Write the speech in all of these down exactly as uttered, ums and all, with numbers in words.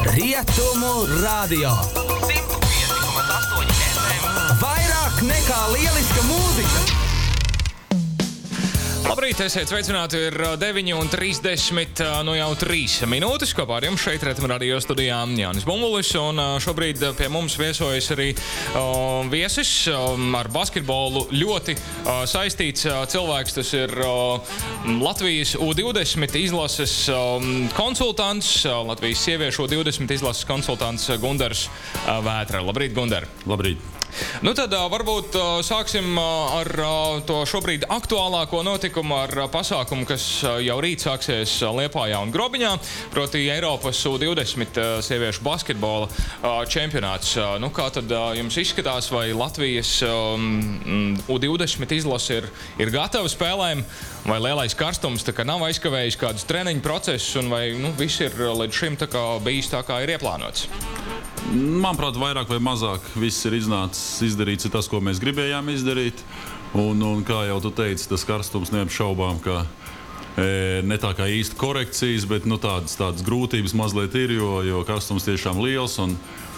Rietumu radio. simt pieci komats astoņi ef em. Vairāk nekā lieliska mūzika. Labrīt, esiet sveicināti, ir deviņi un trīsdesmit, nu jau trīs minūtes. Kopā ar jums šeit Rietumu radio studijā Jānis Bumbulis, un šobrīd pie mums viesojas arī uh, viesis uh, ar basketbolu ļoti uh, saistīts uh, cilvēks. Tas ir uh, Latvijas U divdesmit izlases um, konsultants, uh, Latvijas sieviešu U divdesmit izlases konsultants Gundars uh, Vētra. Labrīt, Gundar! Labrīt! Nu tad uh, varbūt uh, sāksim uh, ar uh, to šobrīd aktuālāko notikumu, ar uh, pasākumu, kas uh, jau rīt sāksies uh, Liepājā un Grobiņā, proti Eiropas U divdesmit uh, sieviešu basketbola uh, čempionāts. Uh, nu, kā tad uh, jums izskatās, vai Latvijas um, U divdesmit izlase ir, ir gatava spēlēm, vai lielais karstums tā kā nav aizkavējis kādus treniņu procesus, un vai nu, viss ir uh, līdz šim tā kā bijis tā, kā ir ieplānots? Manuprāt, vairāk vai mazāk viss ir iznācis, izdarīts ir tas, ko mēs gribējām izdarīt. Un, un kā jau tu teici, tas karstums neapšaubām, ka e, ne tā kā īsti korekcijas, bet nu, tādas, tādas grūtības mazliet ir, jo, jo karstums tiešām liels. Un,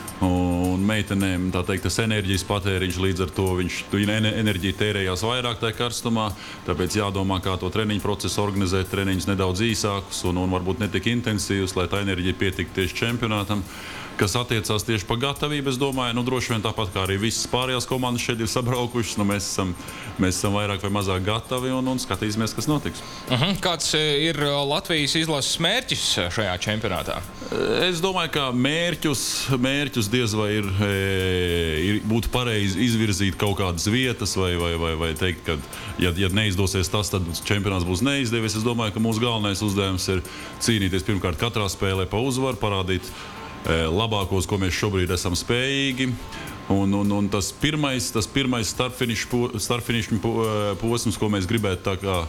un meitenēm, tā teikt, tas enerģijas patēriņš, līdz ar to viņš enerģija tērējās vairāk tajā karstumā. Tāpēc jādomā, kā to treniņu procesu organizēt, treniņus nedaudz īsākus un, un varbūt netik intensīvus, lai tā enerģija pietiktu tieši čempionātam. Kas attiecās tieši par gatavību, es domāju, nu droši vien tāpat kā arī visas pārējās komandas šeit ir sabraukušas, nu mēs esam, mēs esam vairāk vai mazāk gatavi un, un skatīsimies, kas notiks. Uh-huh. Kāds ir Latvijas izlases mērķis šajā čempionātā? Es domāju, ka mērķus, mērķus diez vai ir, ir būtu pareizi izvirzīt kaut kādas vietas vai, vai, vai, vai teikt, ka ja, ja neizdosies tas, tad čempionāts būs neizdevies. Es domāju, ka mūsu galvenais uzdevums ir cīnīties pirmkārt katrā spēlē pa uzvaru, parādīt labākos, ko mēs šobrīd esam spējīgi. Un, un, un tas pirmais, tas pirmais startfinišu posms, ko mēs gribētu tā kā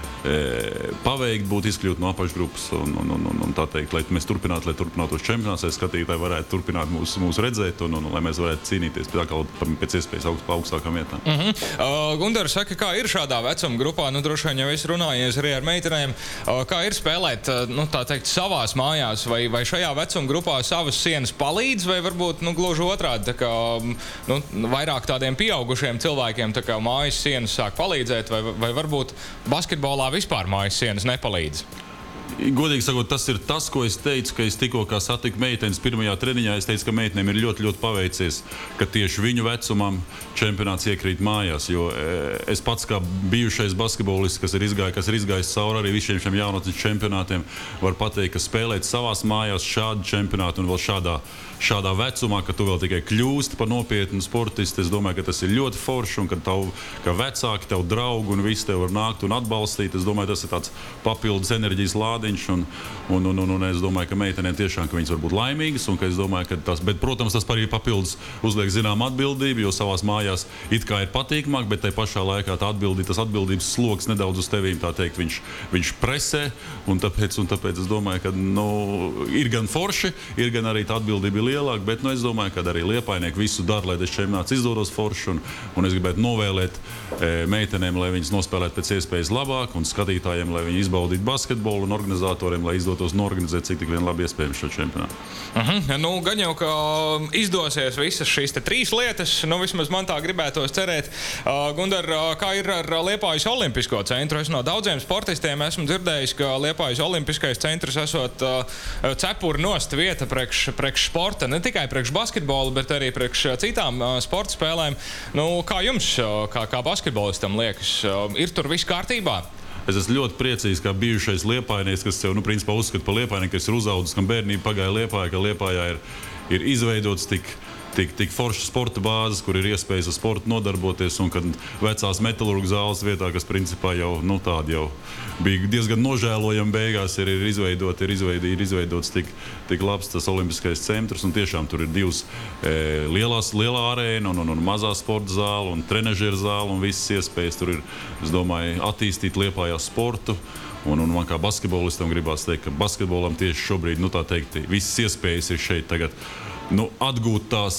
e, paveikt, būtu izkļūt no apakšgrupas un, un, un, un, un tā teikt, lai mēs turpinātu, lai turpinātos čempionāts, lai skatītāji varētu turpināt mūs, mūs redzēt un, un, un lai mēs varētu cīnīties pēc, pēc iespējas augst, augstākām vietām. Uh -huh. uh, Gundar, saka, kā ir šādā vecuma grupā? Nu, droši vien jau es runājies arī ar meitenēm. Uh, kā ir spēlēt, uh, nu, tā teikt, savās mājās? Vai, vai šajā vecuma grupā savas sienas palīdz, vai varbūt, nu, gluži otrādi, tā kā, nu, vairāk tādiem pieaugušiem cilvēkiem, tā kā mājas sienas sāk palīdzēt, vai, vai varbūt basketbolā vispār mājas sienas nepalīdz? Godīgi sakot, tas ir tas, ko es teicu, ka es tikko kā satiku meitenes pirmajā treniņā. Es teicu, ka meitenēm ir ļoti, ļoti paveicies, ka tieši viņu vecumam čempionāts iekrīt mājās. Jo e, es pats kā bijušais basketbolists, kas ir izgājis, kas ir izgājis cauri arī visiem šiem jaunatnes čempionātiem, var pateikt, ka spēlēt savās mājās šādu čempionātu un vēl šādā, šādā vecumā, ka tu vēl tikai kļūsti par nopietnu sportistu. Es domāju, ka tas ir ļoti forši un ka, tav, ka vecāki, tev draugi un visi tev var nākt un atbalstīt. Es domāju, tas ir tāds papildus enerģijas lādiņš. Un, un, un, un, un es domāju, ka meitenēm tiešām, ka viņas var būt laimīgas, un ka es domāju, ka tas, bet, protams, tas arī papildus uzliek zinām atbildību, jo savās mājās it kā ir patīkamāk, bet tai pašā laikā tā atbildība, tas atbildības sloks nedaudz uz tevīm, tā teikt, viņš, viņš presē, un tāpēc, un tāpēc es domāju, ka, nu, ir gan forši, ir gan arī tā atbildība ir lielāka, bet, nu, es domāju, ka arī liepainieki visu dara, lai tas čempionāts izdodas forši, un, un es gribētu novēlēt e, meitenēm, lai viņas nospēlētu pēc iespējas labāk, un skatītājiem, lai viņi izbaudītu basketbolu, un organizatoriem, lai izdotos norganizēt cik tik vien labi iespējams šo čempionātu. Uh-huh. Nu, gan jau, ka izdosies visas šīs te trīs lietas, nu vismaz man tā gribētos cerēt. Uh, Gundar, kā ir ar Liepājas olimpisko centru? Es no daudziem sportistiem esmu dzirdējis, ka Liepājas olimpiskais centrs esot uh, cepuri nost vieta priekš, priekš sporta, ne tikai priekš basketbolu, bet arī priekš citām uh, sporta spēlēm. Nu, kā jums, uh, kā, kā basketbolistam liekas, uh, ir tur viss kārtībā? Es esmu ļoti priecīgs, kā bijušais liepainieks, kas sev, nu, principā uzskata par liepainieku, kas ir uzaudzis, kam bērnība pagāja Liepājā, ka Liepājā ir, ir izveidots tik, tik, tik foršas sporta bāzes, kur ir iespējas ar sportu nodarboties, un kad vecās metalurgu zāles vietā, kas principā jau, nu, tādi jau bija diezgan nožēlojami beigās, ir, ir izveidot, ir izveidot, ir izveidots tik, tik labs tas olimpiskais centrs, un tiešām tur ir divas e, lielās, lielā arēna un, un, un mazā sporta zāle un trenežera zāle, un visas iespējas tur ir, es domāju, attīstīt Liepājā sportu. Un, un man kā basketbolistam gribās teikt, ka basketbolam tieši šobrīd, nu tā teikt, visas iespējas ir šeit tagad, nu, atgūt tās,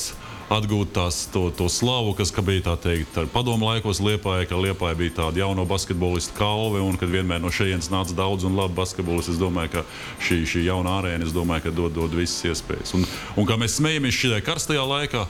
atgūt tās, to, to slavu, kas ka bija tā teikt padomu laikos Liepājā, ka Liepājā bija tāda jauno basketbolistu kalve, un kad vienmēr no šejienes nāca daudz un labi basketbolisti, es domāju, ka šī, šī jauna arēna, es domāju, ka dod, dod visas iespējas. Un, un kā mēs smejamies šajā karstajā laikā,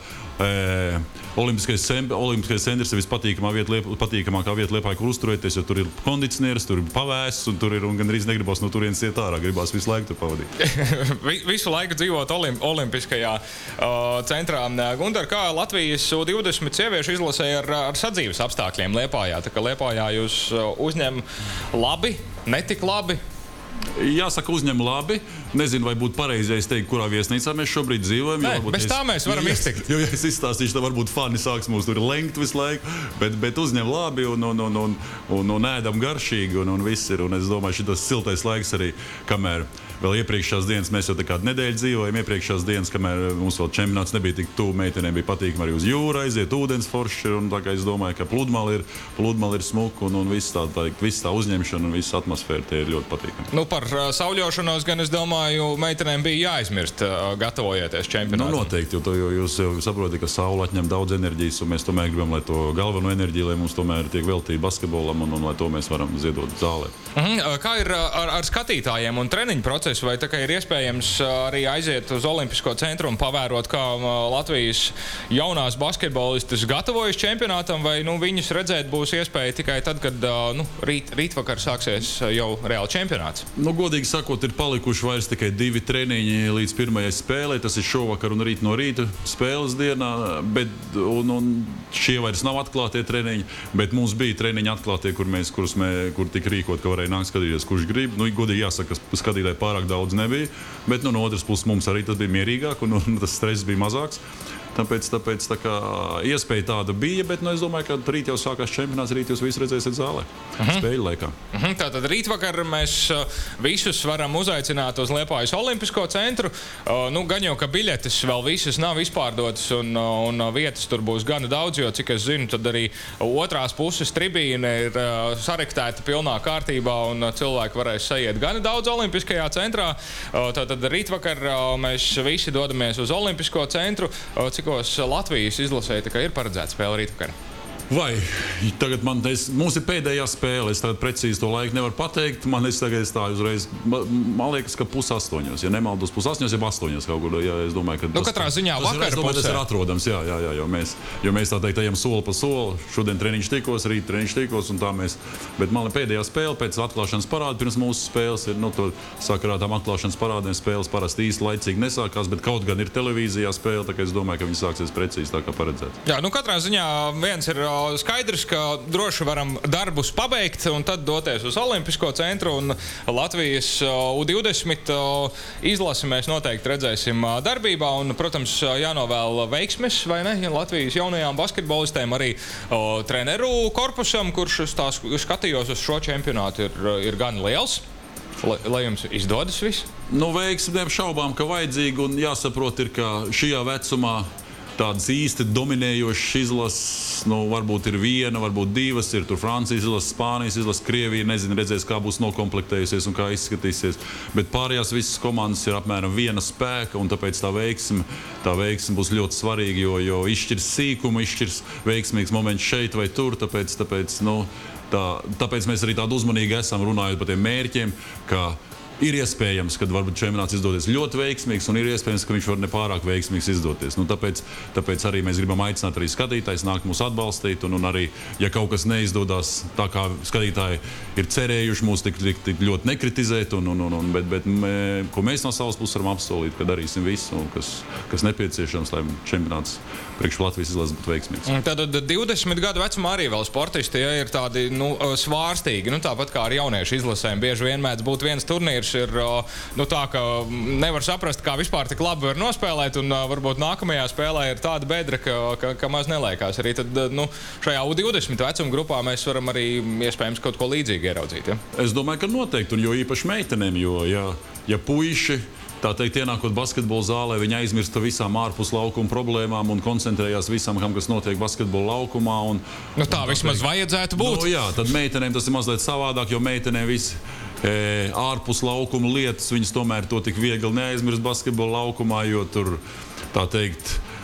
E, Olimpiskais, sem, Olimpiskais centrs ir vispatīkamā vieta, liep, patīkamākā vieta Liepājā, kur uzturēties, jo tur ir kondicionieris, tur ir pavēsts, un tur ir, un gandrīz negribas no turienes iet ārā, gribās visu laiku tur pavadīt. Visu laiku dzīvot olim, Olimpiskajā uh, centrā. Gunter, kā Latvijas U divdesmit sieviešu izlasēja ar, ar sadzīves apstākļiem Liepājā? Tā kā Liepājā jūs uzņem labi, netik labi? Jāsaka, uzņem labi. Nezinu, vai būtu pareizi, ja es teiktu, kurā viesnīcā mēs šobrīd dzīvojam. Nē, bez tā mēs varam iztikt. Jo, ja es izstāstīšu, tad varbūt fani sāks mūs tur lenkt visu laiku, bet, bet uzņem labi un, un, un, un, un, un ēdam garšīgi un, un viss ir. Un es domāju, šitas siltais laiks arī, kamēr vēl iepriekšās dienas, mēs jau tā kādu nedēļu dzīvojam, iepriekšās dienas, kamēr mums vēl čempionāts nebija tik tuvu, meitenēm bija patīkami arī uz jūru aiziet, ūdens forši, un tā kā es domāju, ka pludmali ir, pludmali ir smuka, un, un viss tā, tā, viss tā uzņemšana un viss atmosfēra tie ir ļoti patīkami. Nu, par uh, sauļošanos gan es domāju, meitenēm bija jāizmirst, uh, gatavojoties čempionātam. Nu, noteikti, jo, to, jo jūs jau saprotat, ka saule atņem daudz enerģijas, un mēs tomēr gribam, lai to galveno enerģiju, lai mums tomēr tiek veltīta basketbolam, un, un lai to mēs varam ziedot zālē. Uh-huh. Kā ir ar, ar skatītājiem un treniņu procesu, vai tā kā ir iespējams arī aiziet uz Olimpisko centru un pavērot, kā Latvijas jaunās basketbolistas gatavojas čempionātam, vai nu, viņus redzēt būs iespēja tikai tad, kad nu, rīt, rītvakar sāksies jau reāli čempionāts? Nu, godīgi sakot, ir palikuši vairs tikai divi treniņi līdz pirmajai spēlei. Tas ir šovakar un rīt no rīta spēles dienā, bet un, un šie vairs nav atklātie treniņi, bet mums bija treniņi atklātie, kur mēs, kurus mē, kur tika rīkot, ka varēja nākt skatīties, kurš grib. Nu, godīgi jāsaka, ka skatītāji pārāk daudz nebija, bet nu, no otras puses mums arī tas bija mierīgāk un, un tas stress bija mazāks. Tāpēc, tāpēc tā kā iespēja tāda bija, bet nu, es domāju, ka rīt jau sākās čempionāts, rīt jūs visi redzēsiet zālē, uh-huh. spēļu laikā. Uh-huh. Tātad rītvakar mēs visus varam uzaicināt uz Liepājas Olimpisko centru. Uh, nu, gan jau, ka biļetes vēl visas nav izpārdotas un, un vietas tur būs gana daudz, jo, cik es zinu, tad arī otrās puses tribīne ir uh, sarektēta pilnā kārtībā un cilvēki varēs saiet gana daudz Olimpiskajā centrā. Uh, tātad rītvakar uh, mēs visi dodamies uz Olimpisko centru. Uh, cik Latvijas izlasē ir paredzēta spēle rītvakar? Vai, tagad man, es, mums ir pēdējā spēle, es tagad precīzi to laiku nevaru pateikt, man es tagad tā uzreiz, man liekas, ka pus astoņos, ja nemaldos pus astoņos, ja astoņos kaut kur, ja es domāju, ka tas, nu, katrā ziņā tas, vakar es domāju, tas ir atrodams, jā, jā, jā, jo mēs, jo mēs tā teikt, ejam soli pa soli, šodien treniņš tikos, rīt treniņš tikos, un tā mēs, bet man pēdējā spēle pēc atklāšanas parāda, pirms mūsu spēles ir, nu, to sakarā tām atklāšanas parādēm spēles parasti īsti laicīgi nesākās, bet kaut gan ir televīzijā spēle, tā kā es domāju, ka viņi sāksies precīzi tā kā paredzēt. Jā, nu, katrā ziņā viens ir skaidrs, ka droši varam darbus pabeigt un tad doties uz Olimpisko centru un Latvijas U divdesmit izlasi mēs noteikti redzēsim darbībā un, protams, jānovēl veiksmes, vai ne, Latvijas jaunajām basketbolistēm, arī o, treneru korpusam, kurš tās skatījos uz šo čempionātu ir, ir gan liels. Lai, lai jums izdodas viss? Nu, veiksmēm šaubām, ka vajadzīgi un jāsaprot ir, ka šajā vecumā tādas īsti dominējošas izlases, nu, varbūt ir viena, varbūt divas, ir tur Francijas izlases, Spānijas izlases, Krievija, nezinu, redzēs, kā būs nokomplektējusies un kā izskatīsies, bet pārējās visas komandas ir apmēram viena spēka, un tāpēc tā veiksme, tā veiksme būs ļoti svarīga, jo, jo izšķirs sīkumu, izšķirs veiksmīgs moments šeit vai tur, tāpēc, tāpēc, nu, tā, tāpēc mēs arī tādu uzmanīgi esam runājot par tiem mērķiem, ka ir iespējams, ka varbūt čempionāts izdoties ļoti veiksmīgs, un ir iespējams, ka viņš var nepārāk veiksmīgs izdoties. Nu, tāpēc, tāpēc arī mēs gribam aicināt arī skatītājus nākt mūs atbalstīt, un, un arī, ja kaut kas neizdodas tā, kā skatītāji ir cerējuši mūs tik, tik, tik ļoti nekritizēt, un, un, un, un, bet, bet mē, ko mēs no savas puses varam apsolīt, ka darīsim visu, kas, kas nepieciešams, lai čempionāts priekš Latvijas izlases būtu veiksmīgs. Tātad divdesmit gadu vecumā arī vēl sportisti, ja, ir tādi nu, svārstīgi, nu, tāpat kā ar jauniešu izlasēm. Bieži vien mēdz būt viens turnīrs, ir nu, tā, ka nevar saprast, kā vispār tik labi var nospēlēt, un varbūt nākamajā spēlē ir tāda bedra, ka, ka, ka maz neliekās. Arī tad, nu, šajā U divdesmit vecuma grupā mēs varam arī iespējams kaut ko līdzīgu ieraudzīt. Ja? Es domāju, ka noteikti, un jo īpaši meitenēm, jo ja, ja puiši tā teikt, ienākot basketbola zālē, viņi aizmirst par visām ārpus laukuma problēmām un koncentrējās visam, kas notiek basketbola laukumā. Un, nu tā, tā vismaz teikt, vajadzētu būt. Nu, jā, tad meitenēm tas ir mazliet savādāk, jo meitenēm visi e, ārpus laukuma lietas, viņas tomēr to tik viegli neaizmirst basketbola laukumā, jo tur, tā teikt,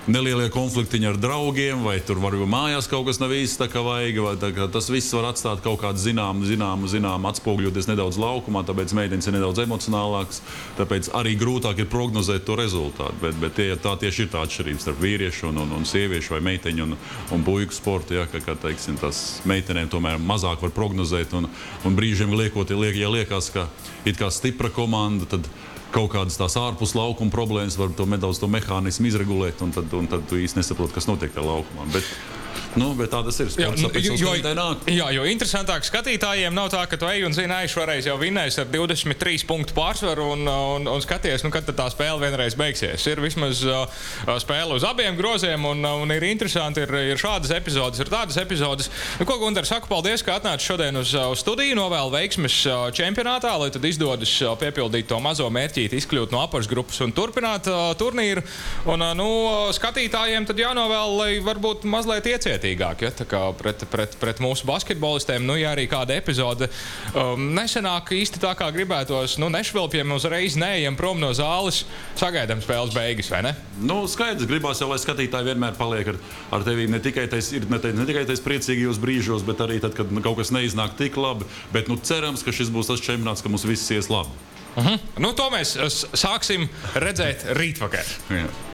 nelielie konfliktiņi ar draugiem, vai tur varbūt mājās kaut kas nav īsti tā kā vajag, vai tā kā tas viss var atstāt kaut kādu zināmu, zināmu, zināmu atspogļoties nedaudz laukumā, tāpēc meitenes ir nedaudz emocionālāks, tāpēc arī grūtāk ir prognozēt to rezultātu, bet, bet tie, tā tieši ir tā atšķirība starp vīriešu un, un, un sieviešu vai meiteņu un, un puiku sportu, ja, ka, kā teiksim, tas meitenēm tomēr mazāk var prognozēt un, un brīžiem liekot, liek, ja liekas, ka it kā stipra komanda, tad kaut kādas tās ārpus laukuma problēmas var to nedaudz to mehānismu izregulēt, un tad, un tad tu īsti nesaproti, kas notiek tajā laukumā. Bet, nu, bet tā tas ir. Sports, jā, tāpēc jo, nāk. jā, jo interesantāk skatītājiem nav tā, ka tu ej un zini, ai, šoreiz jau vinnēs ar divdesmit trīs punktu pārsvaru un, un, un skaties, nu, kad tā spēle vienreiz beigsies. Ir vismaz uh, spēle uz abiem groziem, un, un ir interesanti, ir, ir šādas epizodes, ir tādas epizodes. Nu, ko, Gundar, saku paldies, ka atnāci šodien uz, uz studiju, novēlu veiksmes uh, čempionātā, lai tad izdodas uh, piepildīt to mazo mērķīti, izkļūt no apakšgrupas un turpināt uh, turnīru. Un, uh, nu, skatītājiem tad jānovēl, lai varbūt mazliet iecietīgāk, ja, tā kā pret, pret, pret mūsu basketbolistiem, nu, ja arī kāda epizode um, nesenāk īsti tā kā gribētos, nu, nešvilpjam uzreiz neejam prom no zāles, sagaidām spēles beigas, vai ne? Nu, skaidrs, gribās jau, lai skatītāji vienmēr paliek ar, ar tevi ne tikai tais, ir, ne, ne tikai tais priecīgajos brīžos, bet arī tad, kad kaut kas neiznāk tik labi, bet, nu, cerams, ka šis būs tas čempionāts, ka mums viss ies labi. Uh-huh. Nu, to mēs sāksim redzēt rītvakar. Jā.